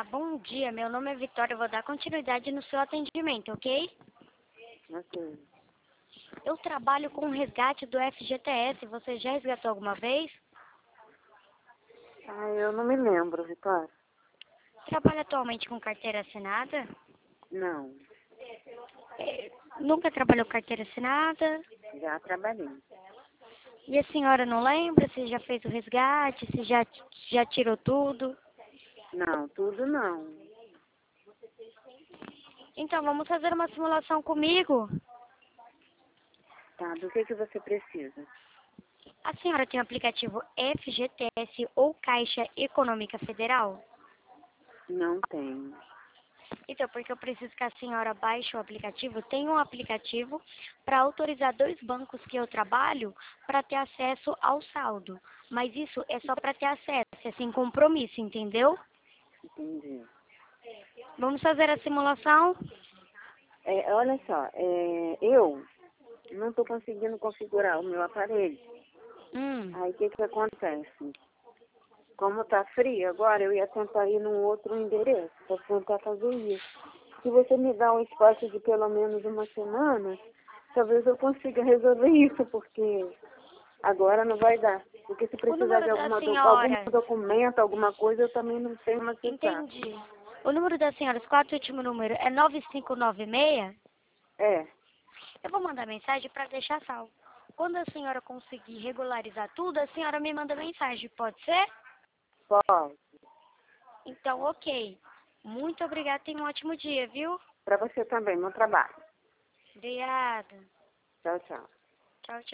Olá, bom dia. Meu nome é Vitória. Eu vou dar continuidade no seu atendimento, ok? Ok. Eu trabalho com o resgate do FGTS. Você já resgatou alguma vez? Eu não me lembro, Vitória. Trabalha atualmente com carteira assinada? Não, Nunca trabalhou com carteira assinada? já trabalhei. E a senhora não lembra se já fez o resgate, se já tirou tudo? Não, tudo não. Então, vamos fazer uma simulação comigo? Tá, do que você precisa? A senhora tem o aplicativo FGTS ou Caixa Econômica Federal? Não tenho. Então, porque eu preciso que a senhora baixe o aplicativo. Tem um aplicativo para autorizar 2 bancos que eu trabalho para ter acesso ao saldo. Mas isso é só para ter acesso, é sem compromisso, entendeu? Entendi. Vamos fazer a simulação? Olha só, eu não estou conseguindo configurar o meu aparelho. Aí o que acontece? Como tá frio agora, eu ia tentar ir num outro endereço para tentar fazer isso. Se você me dá um espaço de pelo menos uma semana, talvez eu consiga resolver isso, porque agora não vai dar. Porque se O precisar número de da algum senhora. documento, alguma coisa, eu também não tenho mais acessar. Entendi. O número da senhora, os 4 últimos números, é 9596? É, Eu vou mandar mensagem para deixar salvo. Quando a senhora conseguir regularizar tudo, a senhora me manda mensagem, pode ser? pode. Então, ok. Muito obrigada, tenha um ótimo dia, viu? Para você também, bom trabalho. Obrigada. Tchau, tchau. Tchau, tchau.